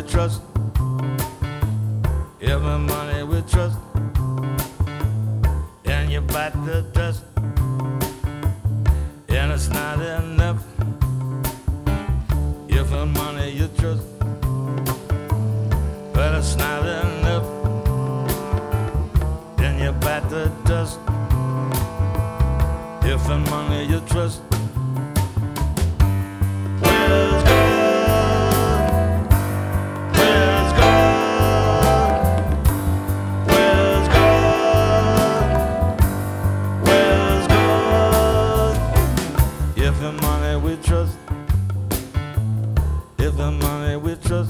trust, every money we trust, and you bite the dust, and it's not enough. Every money you trust, but it's not enough. Then you bite the dust, every money you trust.